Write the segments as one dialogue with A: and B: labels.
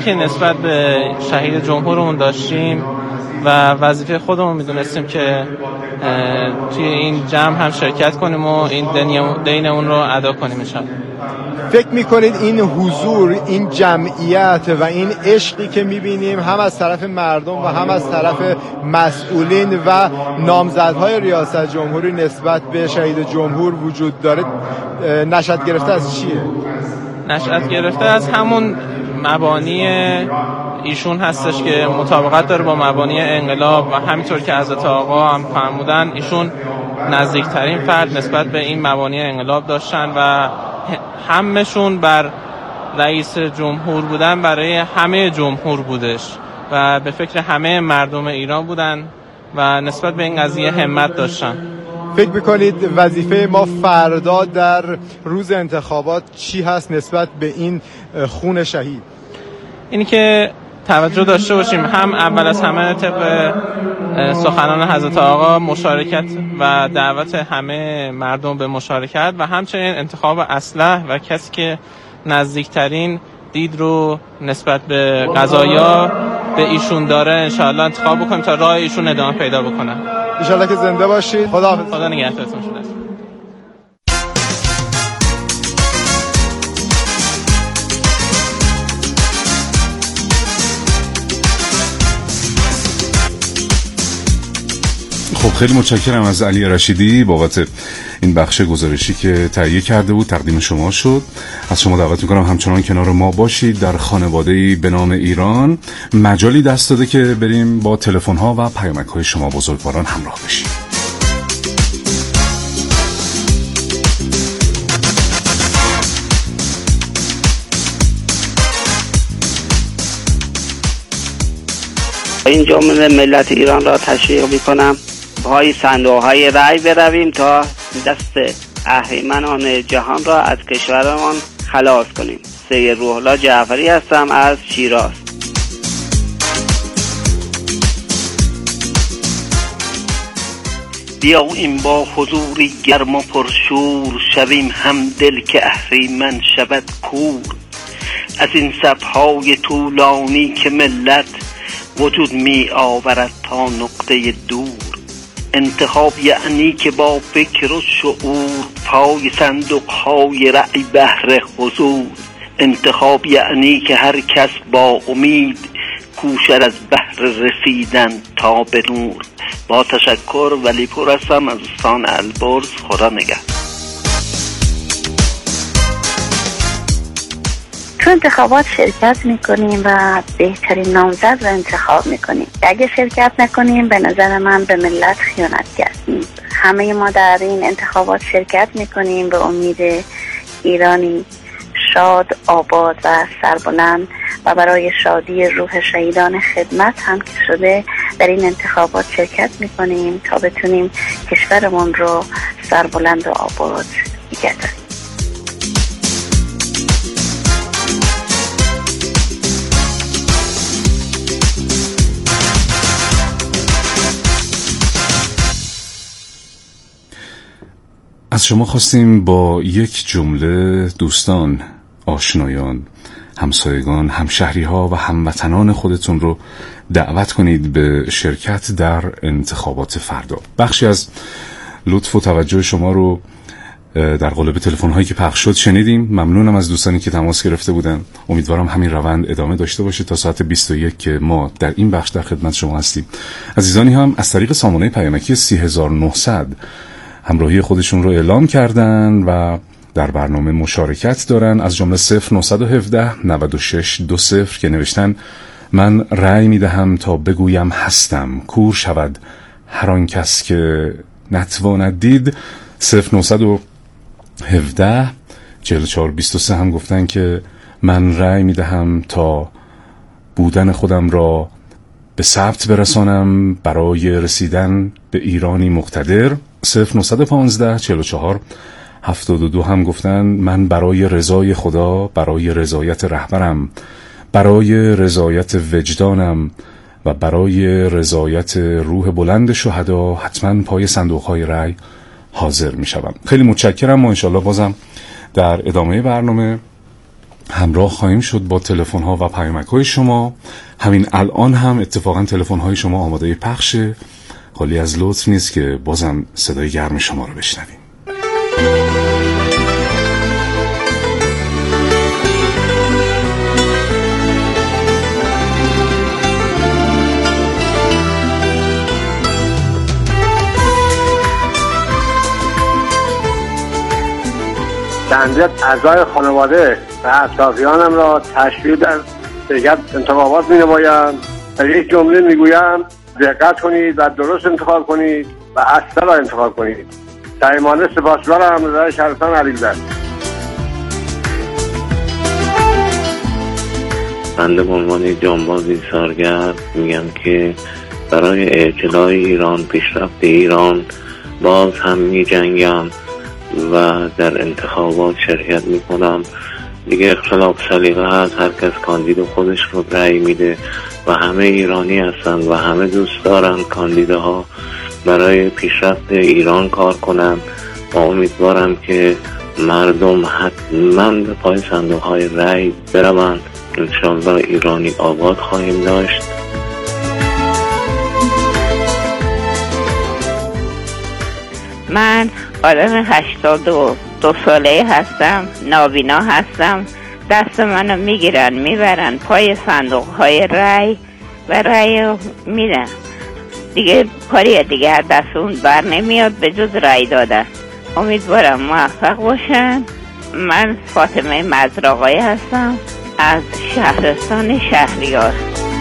A: که نسبت به شهید جمهورمون داشتیم و وظیفه خودمون میدونستیم که توی این جمع هم شرکت کنیم و این دین اون رو ادا کنیم انشاءالله.
B: فکر میکنید این حضور، این جمعیت و این عشقی که میبینیم هم از طرف مردم و هم از طرف مسئولین و نامزدهای ریاست جمهوری نسبت به شهید جمهور وجود داره، نشأت گرفته از چیه؟
A: نشأت گرفته از همون مبانی ایشون هستش که مطابقت داره با مبانی انقلاب و همینطور که حضرت آقا هم فرمودن ایشون نزدیکترین فرد نسبت به این مبانی انقلاب داشتن و همشون بر رئیس جمهور بودن برای همه جمهور بودش و به فکر همه مردم ایران بودن و نسبت به این قضیه همت داشتن.
B: فکر میکنید وظیفه ما فردا در روز انتخابات چی هست نسبت به این خون شهید؟
A: اینی که توجه داشته باشیم هم اول از همه طبق سخنان حضرت آقا مشارکت و دعوت همه مردم به مشارکت و همچنین انتخاب اصلح و کسی که نزدیکترین دید رو نسبت به قضایا به ایشون داره انشاءالله انتخاب بکنیم تا راه ایشون ادامه پیدا بکنه.
B: انشاءالله که زنده باشید. خداحافظ.
A: خدا نگهدارتون شده.
C: خب خیلی متشکرم از علی رشیدی بابت این بخش گزارشی که تهیه کرده بود، تقدیم شما شد. از شما دعوت میکنم همچنان کنار ما باشید. در خانواده‌ای به نام ایران مجالی دست داده که بریم با تلفن‌ها و پیامک‌های شما بزرگواران همراه بشیم.
D: این جمله ملت ایران را تشویق میکنم پای صندوق‌های رأی برویم تا دست اهریمنان جهان را از کشورمان خلاص کنیم. سید روح الله جعفری هستم از شیراز.
E: بیا این با حضوری گرم و پرشور شویم هم دل که اهریمن شود کور. از این صفهای طولانی که ملت وجود می آورد تا نقطه دور. انتخاب یعنی که با فکر و شعور پای صندوق‌های رأی بهر حضور. انتخاب یعنی که هر کس با امید کوشد از بهر رسیدن تا به نور. با تشکر ولی پور هستم از استان البرز. خدا نگهدار.
F: تو انتخابات شرکت میکنیم و بهترین نامزد رو انتخاب میکنیم. اگه شرکت نکنیم به نظر من به ملت خیانت کردیم. همه ما در این انتخابات شرکت میکنیم به امید ایرانی شاد، آباد و سربلند و برای شادی روح شهیدان خدمت هم که شده در این انتخابات شرکت میکنیم تا بتونیم کشورمون رو سربلند و آباد نگه داریم.
C: از شما خواستیم با یک جمله دوستان، آشنایان، همسایگان، همشهری‌ها و هموطنان خودتون رو دعوت کنید به شرکت در انتخابات فردا. بخشی از لطف و توجه شما رو در قالب تلفن‌هایی که پخش شد شنیدیم. ممنونم از دوستانی که تماس گرفته بودن. امیدوارم همین روند ادامه داشته باشه تا ساعت 21 که ما در این بخش در خدمت شما هستیم. عزیزانی هم از طریق سامانه پیامکی 3900 همراهی خودشون رو اعلام کردن و در برنامه مشارکت دارن، از جمله 0917 96 20 که نوشتن من رأی میدهم تا بگویم هستم، کور شود هر آن کس که نتواند دید. 0917 44 23 هم گفتن که من رأی میدهم تا بودن خودم را به ثبت برسانم برای رسیدن به ایرانی مقتدر. 0915 44 72 هم گفتن من برای رضای خدا، برای رضایت رهبرم، برای رضایت وجدانم و برای رضایت روح بلند شهدا حتما پای صندوق‌های رأی حاضر می‌شوم. خیلی متشکرم. ما انشالله بازم در ادامه برنامه همراه خواهیم شد با تلفن ها و پیامک های شما. همین الان هم اتفاقا تلفن های شما آماده پخشه، خالی از لطف نیست که بازم صدای گرم شما رو بشنویم.
G: بنده اعضای خانواده و اطرافیانم را تشویق در شرکت انتخابات می‌نمایم و یک جمله میگویم: دقت کنید و درست انتخاب کنید و اصلا را انتخاب کنید. صمیمانه سپاسگزارم. رضا شهرستان علیزاده.
H: بنده به عنوان جانبازی سالگرد میگم که برای اعتلاع ایران، پیشرفت ایران باز هم می‌جنگم و در انتخابات شرکت میکنم. دیگه اختلاف سلیقه هست، هر کس کاندید خودش رو رأی میده و همه ایرانی هستن و همه دوست دارن کاندیداها برای پیشرفت ایران کار کنن و امیدوارم که مردم حتما به پای صندوق‌های رأی بروند. انشاءالله ایرانی آباد خواهیم داشت.
I: من آدم 82 ساله هستم، نابینا هستم. دست منو میگیرن میبرن پای صندوق های رای و رای میدن. دیگه کاری دیگه از دست اون بر نمیاد به جز رای دادن. امیدوارم موفق باشن. من فاطمه مزرعی هستم از شهرستان شهریار.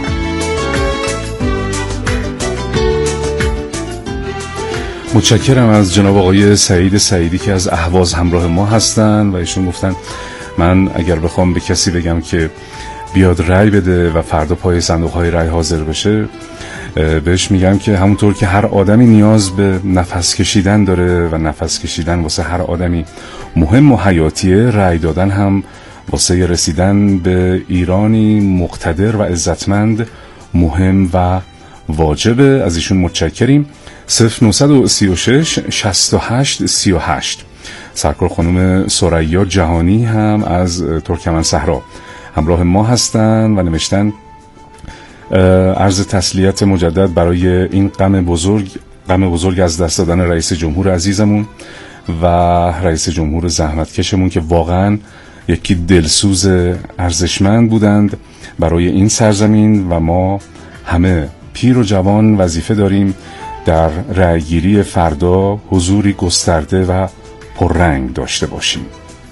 C: متشکرم از جناب آقای سعید سعیدی که از اهواز همراه ما هستن و ایشون گفتن من اگر بخوام به کسی بگم که بیاد رأی بده و فردا پای صندوق‌های رأی حاضر بشه، بهش میگم که همونطور که هر آدمی نیاز به نفس کشیدن داره و نفس کشیدن واسه هر آدمی مهم و حیاتیه، رأی دادن هم واسه رسیدن به ایرانی مقتدر و عزتمند مهم و واجبه. از ایشون متشکریم. 0936 68 38. سرکار خانم ثریا جهانی هم از ترکمن صحرا همراه ما هستن و نوشتن عرض تسلیت مجدد برای این غم بزرگ از دست دادن رئیس جمهور عزیزمون و رئیس جمهور زحمتکشمون که واقعا یکی دلسوز ارزشمند بودند برای این سرزمین و ما همه پیر و جوان وظیفه داریم در رأیگیری فردا حضوری گسترده و پررنگ داشته باشیم.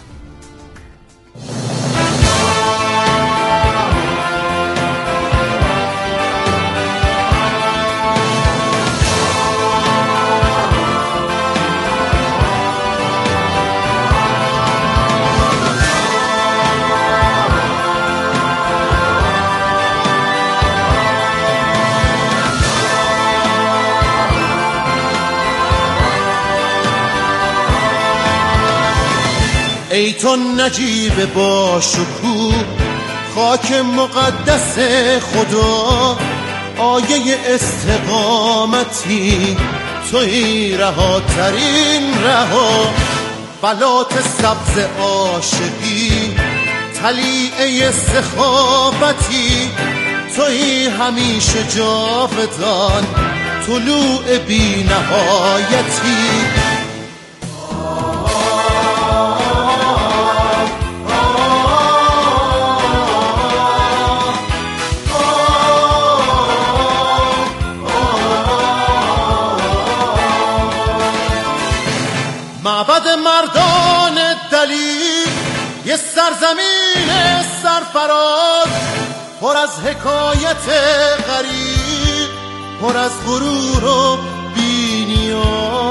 J: ای تو نجیب با شکوه، خاک مقدس خدا، آیه استقامتی توی رهاترین رها، بلات سبز عاشقی طلیعه سخاوتی توی همیشه جاودان طلوع بی نهایتی. معبد مردان دلیر، یه سرزمین سرفراز، پر از حکایت غریب، پر از غرور و بی‌نیاز.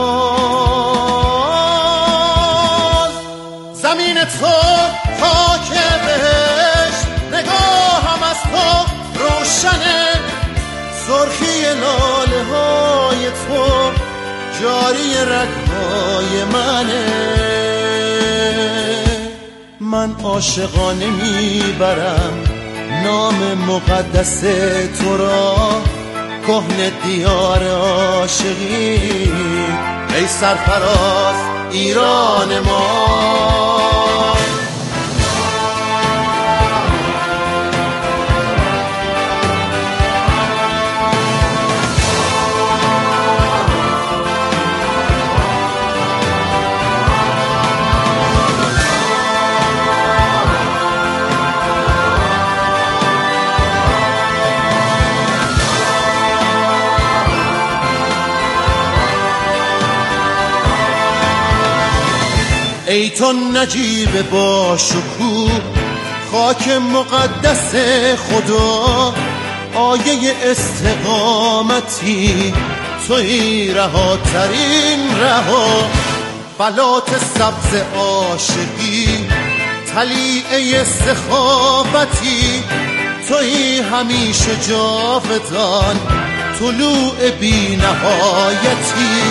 J: زمین تو خاک بهشت، نگاهم از تو روشنه، سرخی لاله های تو جاری رگ‌های منه. من عاشقانه میبرم نام مقدس تو را، کهنه دیار عاشقی ای سرفراز ایران ما. ای تو نجیب با شکوه خاک مقدس خدا، آیه استقامتی توی رهاترین رها، فلات سبز عاشقی طلیعه سخاوتی توی همیشه جاودان طلوع بی نهایتی.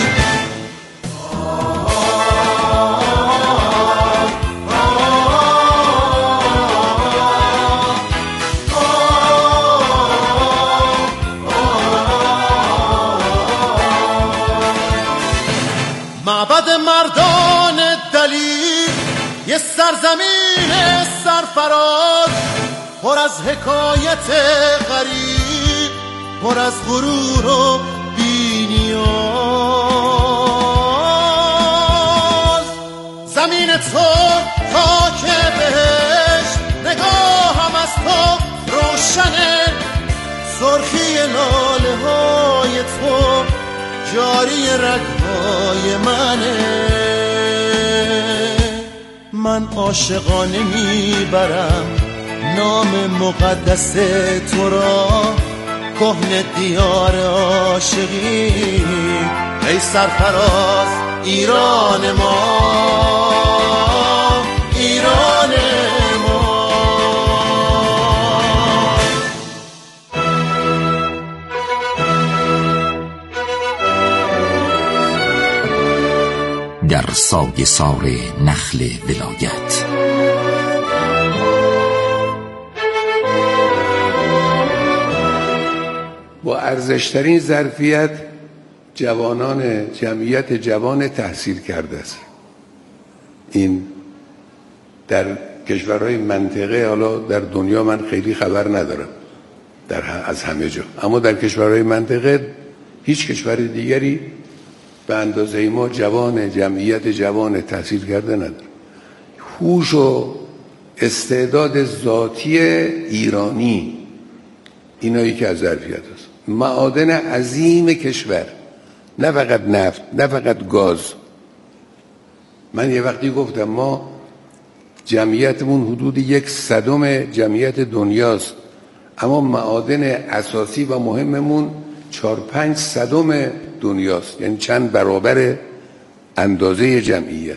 J: معبد مردان دلیر، یه سرزمین سرفراز، پر از حکایت غریب، پر از غرور و بی‌نیاز. زمین تو خاک بهشت، نگاهم از تو روشنه، سرخی لاله های تو جاری رگهای منه. من عاشقانه میبرم نام مقدس تو را، کهنه دیار عاشقی ای سرفراز ایران ما، ایران ما.
K: در سایه سار نخل ولایت
L: با ارزشترین ظرفیت جوانان جمعیت جوان تحصیل کرده است. این در کشورهای منطقه، حالا در دنیا من خیلی خبر ندارم از همه جا، اما در کشورهای منطقه هیچ کشور دیگری به اندازه ما جمعیت جوان تحصیل کرده نداره. هوش و استعداد ذاتی ایرانی اینایی که از ظرفیت است. معادن عظیم کشور، نه فقط نفت، نه فقط گاز. من یه وقتی گفتم ما جمعیتمون حدود 1/100 جمعیت دنیاست، اما معادن اساسی و مهممون 4-5 دنیاست، یعنی چند برابر اندازه جمعیت.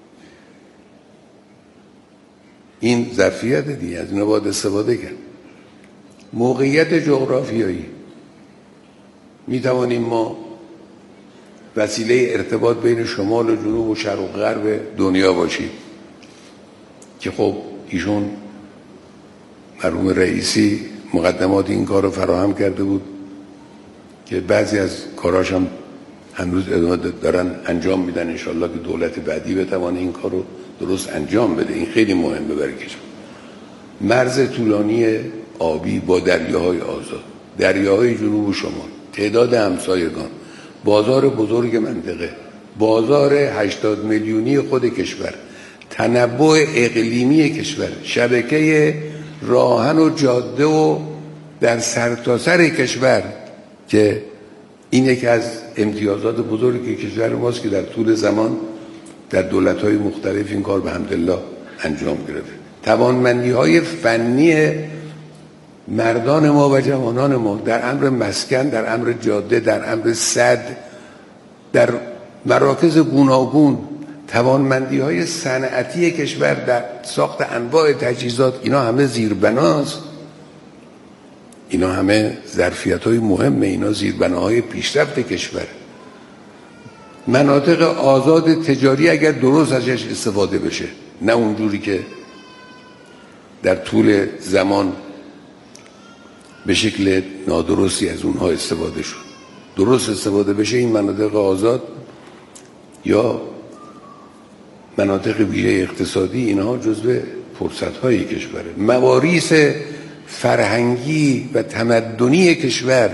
L: این ظرفیت دیگه، از اینا باید استفاده کرد. موقعیت جغرافیایی، می توانیم ما وسیله ارتباط بین شمال و جنوب و شرق و غرب دنیا باشیم که خب ایشون مرحوم رئیسی مقدمات این کار رو فراهم کرده بود که بعضی از کاراش هم هنوز ادامه دارن انجام میدن. انشالله که دولت بعدی بتوانه این کار رو درست انجام بده. این خیلی مهمه برای کشور. مرز طولانی آبی با دریاهای آزاد، دریاهای جنوب و شمال، تعداد همسایگان، بازار بزرگ منطقه، بازار 80 میلیونی خود کشور، تنوع اقلیمی کشور، شبکه راهن و جاده و در سرتاسر کشور که این یکی از امتیازات بزرگی کشور ماست که در طول زمان در دولت‌های مختلف این کار به حمدالله انجام گرفته. توانمندی‌های فنی مردان ما و جوانان ما در امر مسکن، در امر جاده، در امر سد، در مراکز گوناگون، توانمندی‌های صنعتی کشور در ساخت انواع تجهیزات، اینا همه زیربناست. اینا همه ظرفیت‌های مهمه، اینا زیربناهای پیشرفت کشور. مناطق آزاد تجاری اگر درست ازش استفاده بشه، نه اونجوری که در طول زمان به شکل نادرستی از اونها استفاده شد. درست استفاده بشه این مناطق آزاد یا مناطق ویژه اقتصادی، اینها جزو فرصت‌های کشوره. مواریث فرهنگی و تمدنی کشور،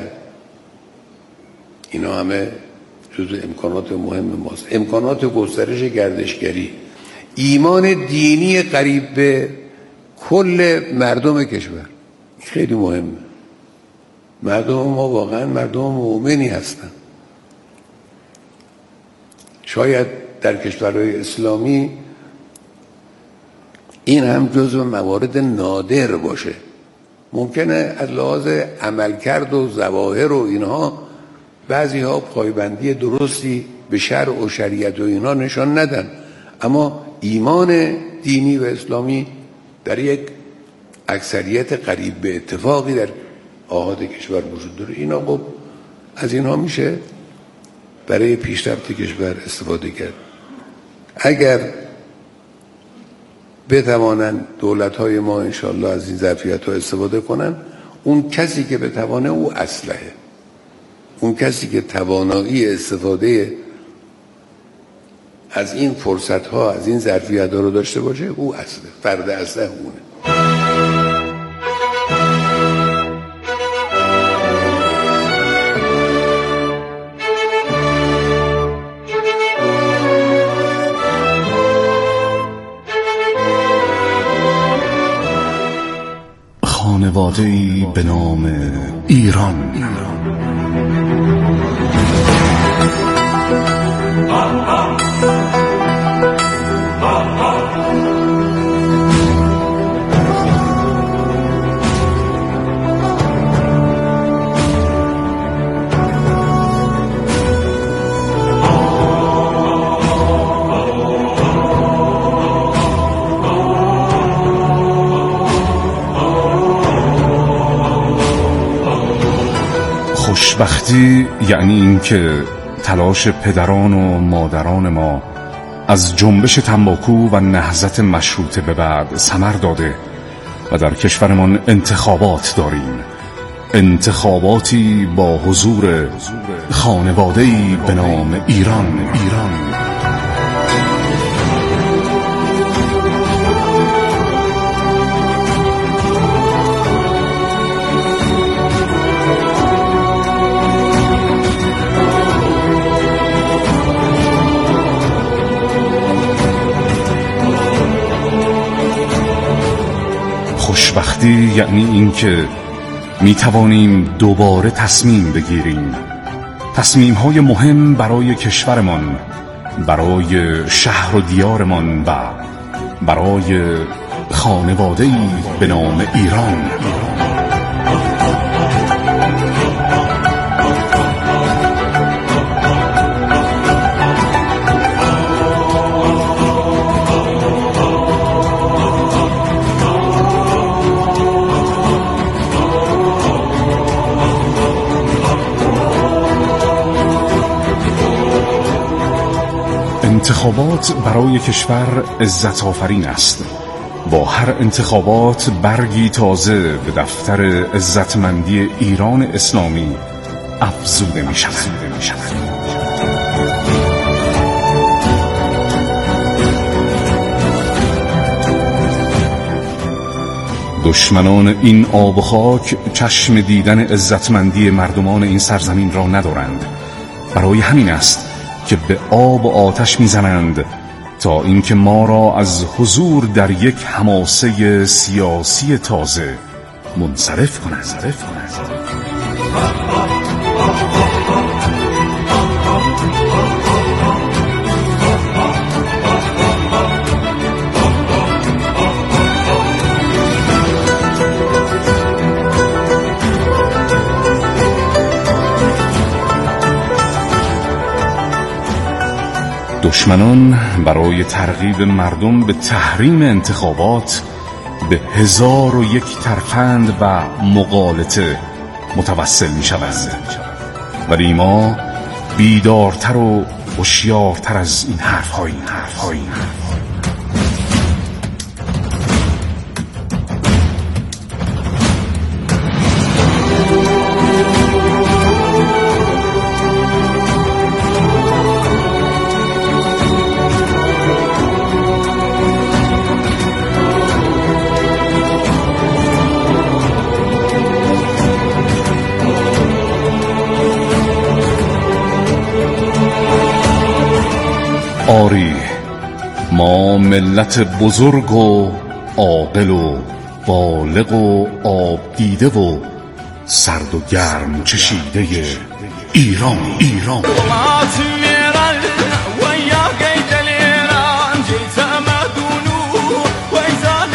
L: اینا همه جزو امکانات مهم ماست. امکانات گسترش گردشگری، ایمان دینی قریب به کل مردم کشور خیلی مهمه. مردم ما واقعا مردم مؤمنی هستن. شاید در کشورهای اسلامی این هم جزو موارد نادر باشه. ممکنه از لحاظ عملکرد و ظواهر و اینها بعضی ها پایبندی درستی به شرع و شریعت و اینها نشان ندن، اما ایمان دینی و اسلامی در یک اکثریت قریب به اتفاقی در آحاد کشور وجود داره. اینا خب از اینها میشه برای پیشرفت کشور استفاده کرد. اگر بتوانند دولت‌های ما انشالله از این ظرفیت‌ها استفاده کنن، اون کسی که بتوانه او اسلحه، اون کسی که توانایی استفاده از این فرصت‌ها از این ظرفیت‌ها رو داشته باشه، او اسلحه، فرد اسلحه اونه.
C: خانواده‌ای به نام ایران. خوشبختی یعنی این که تلاش پدران و مادران ما از جنبش تنباکو و نهضت مشروطه به بعد ثمر داده و در کشورمان انتخابات داریم، انتخاباتی با حضور خانواده‌ای به نام ایران. خوشبختی یعنی این که می توانیم دوباره تصمیم بگیریم، تصمیم‌های مهم برای کشورمان، برای شهر و دیارمان و برای خانواده‌ای به نام ایران. انتخابات برای کشور عزت آفرین است. با هر انتخابات برگی تازه به دفتر عزتمندی ایران اسلامی افزوده می شود. دشمنان این آب و خاک چشم دیدن عزتمندی مردمان این سرزمین را ندارند. برای همین است که به آب و آتش میزنند تا اینکه ما را از حضور در یک حماسه سیاسی تازه منصرف کنند. دشمنان برای ترغیب مردم به تحریم انتخابات به 1001 ترفند و مغالطه متوسل می شوند، ولی ما بیدارتر و هوشیارتر از این حرف‌هایی. آری ما ملت بزرگ و عاقل و بالغ و آب دیده و سرد و گرم چشیده ایران.
J: وياك يد الإيران جيت أمدونه وإذا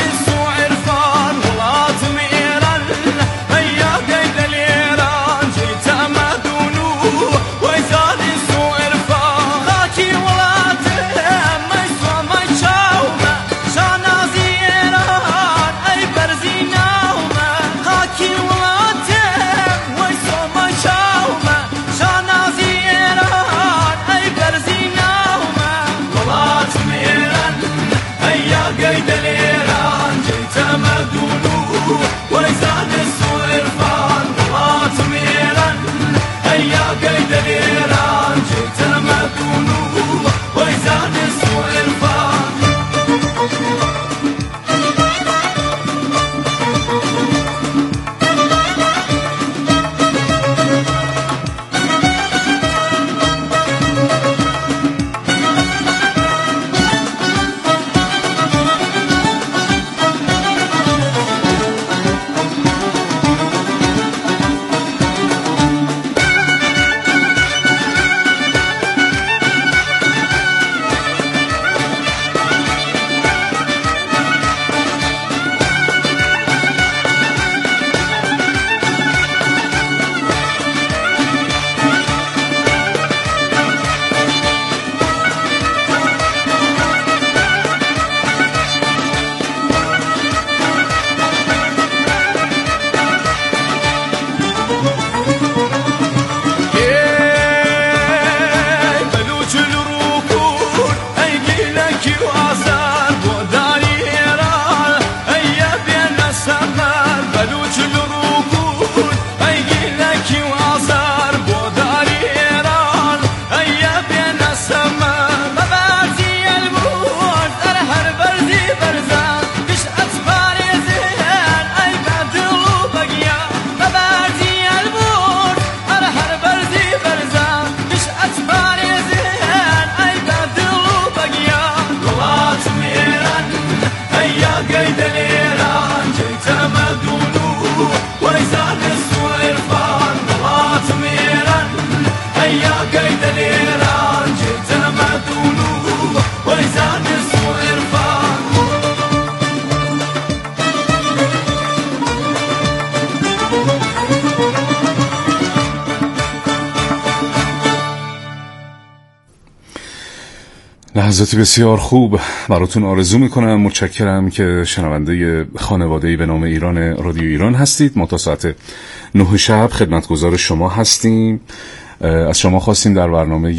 C: لحظاتی بسیار خوب براتون آرزو میکنم. متشکرم که شنونده خانواده‌ای به نام ایران رادیو ایران هستید. ما تا ساعت 9 شب خدمتگزار شما هستیم. از شما خواستیم در برنامه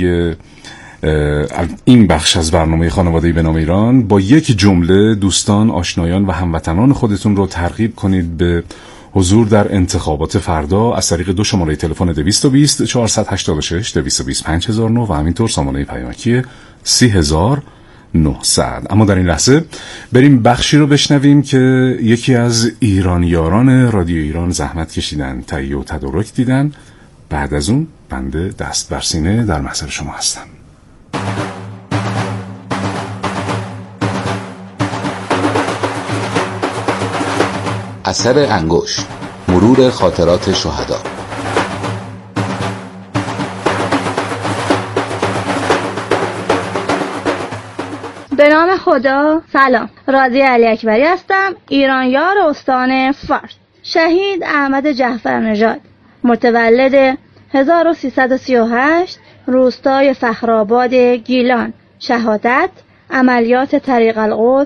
C: این بخش از برنامه خانواده‌ای به نام ایران با یک جمله دوستان، آشنایان و هموطنان خودتون رو ترغیب کنید به حضور در انتخابات فردا از طریق 2 شماره تلفن 220 486 225 5009 و همینطور سامانه پیامکی 30900. اما در این لحظه بریم بخشی رو بشنویم که یکی از ایرانیاران رادیو ایران زحمت کشیدن، تهیه و تدارک دیدن. بعد از اون بنده دست بر سینه در محضر شما هستم.
K: اثر انگشت، مرور خاطرات شهدا.
M: به نام خدا. سلام، راضی علی اکبری هستم، ایرانیار استان فارس. شهید احمد جعفر نژاد، متولد 1338، روستای فخرآباد گیلان. شهادت عملیات طریق القدس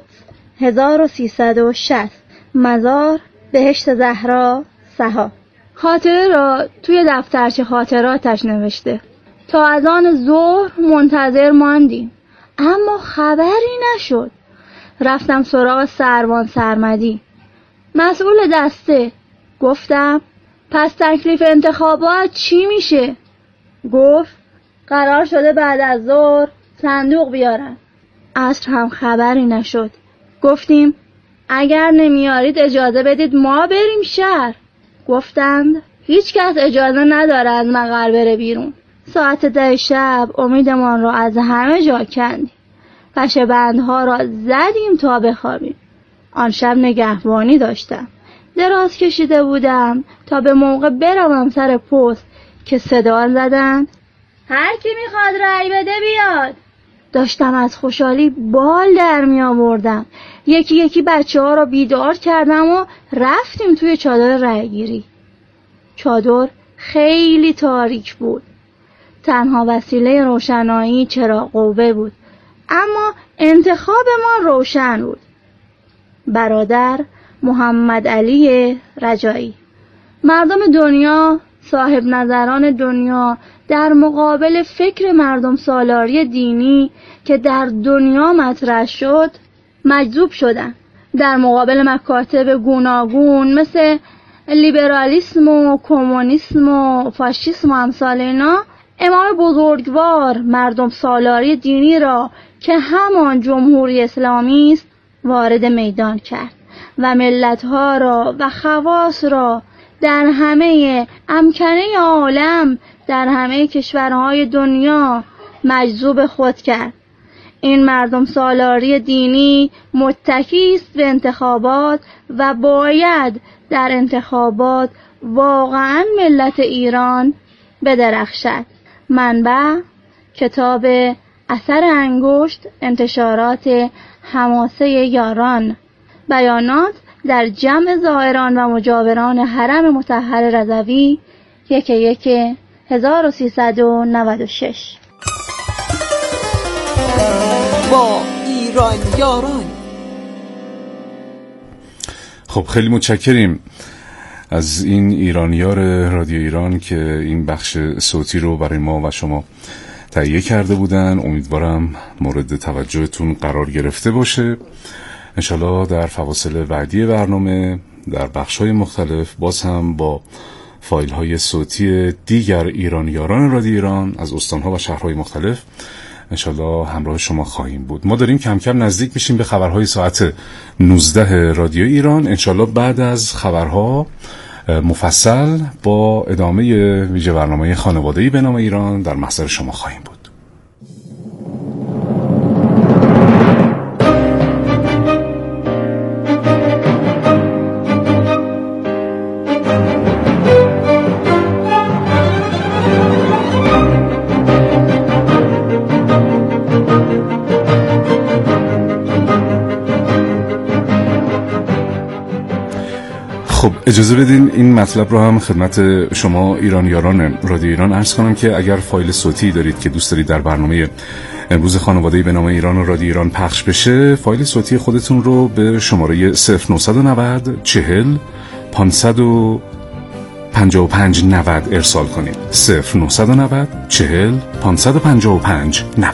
M: 1360. مزار بهشت زهرا سها. خاطره را توی دفترچه خاطراتش نوشته. تا از آن ظهر منتظر ماندیم اما خبری نشد. رفتم سراغ سروان سرمدی، مسئول دسته. گفتم پس تکلیف انتخابات چی میشه؟ گفت قرار شده بعد از ظهر صندوق بیارن. عصر هم خبری نشد. گفتیم اگر نمیارید اجازه بدید ما بریم شهر. گفتند هیچ کس اجازه نداره از مقر بره بیرون. ساعت 10 شب امیدمان را از همه جا کندیم. پشه بندها را زدیم تا بخوابیم. آن شب نگهبانی داشتم. دراز کشیده بودم تا به موقع بروم سر پست که صدا زدند هر کی میخواد رأی بده بیاد. داشتم از خوشحالی بال در می آوردم. یکی یکی بچه ها را بیدار کردم و رفتیم توی چادر رأی گیری. چادر خیلی تاریک بود. تنها وسیله روشنایی چراغ قوه بود، اما انتخاب ما روشن بود. برادر محمد علی رجایی. مردم دنیا، صاحب نظران دنیا در مقابل فکر مردم سالاری دینی که در دنیا مطرح شد مجذوب شدند. در مقابل مکاتب گوناگون مثل لیبرالیسم و کمونیسم و فاشیسم و امثال اینا، امام بزرگوار مردم سالاری دینی را که همان جمهوری اسلامی است وارد میدان کرد و ملت‌ها را و خواص را در همه امکنه عالم، در همه کشورهای دنیا مجذوب خود کرد. این مردم سالاری دینی متکی است به انتخابات و باید در انتخابات واقعا ملت ایران بدرخشد. منبع کتاب اثر انگشت، انتشارات حماسه یاران. بیانات در جمع زائران و مجاوران حرم مطهر رضوی 1/1396.
N: با ایران یاران.
C: خب خیلی متشکریم از این ایرانیار رادیو ایران که این بخش صوتی رو برای ما و شما تهیه کرده بودن. امیدوارم مورد توجهتون قرار گرفته باشه. انشالله در فواصل بعدی برنامه در بخش‌های مختلف باز هم با فایل‌های صوتی دیگر ایرانیاران رادیو ایران از استان‌ها و شهرهای مختلف انشالله همراه شما خواهیم بود. ما داریم کم کم نزدیک میشیم به خبرهای ساعت 19 رادیو ایران. انشالله بعد از خبرها مفصل با ادامه ویژه برنامه خانواده‌ای به نام ایران در محضر شما خواهیم بود. خب اجازه بدین این مطلب رو هم خدمت شما ایرانیاران رادیو ایران عرض کنم که اگر فایل صوتی دارید که دوست دارید در برنامه امروز خانواده‌ای به نام ایران و رادیو ایران پخش بشه، فایل صوتی خودتون رو به شماره 0990 40 555 90 ارسال کنید. 0990 40 555 90.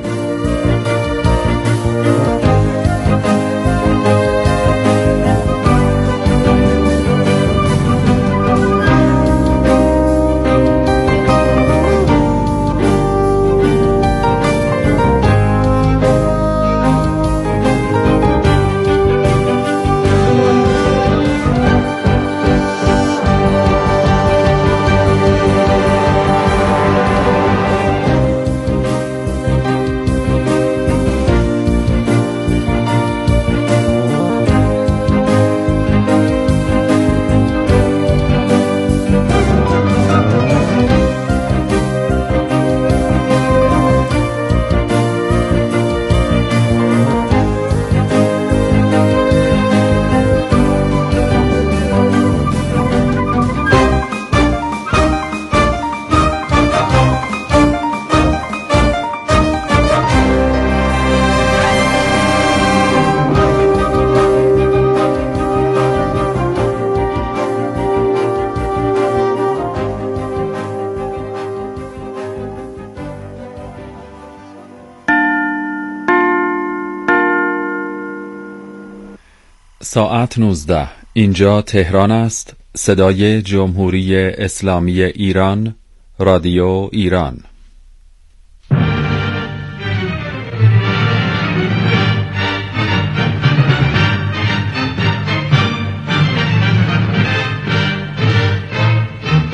O: ساعت 19. اینجا تهران است. صدای جمهوری اسلامی ایران، رادیو ایران.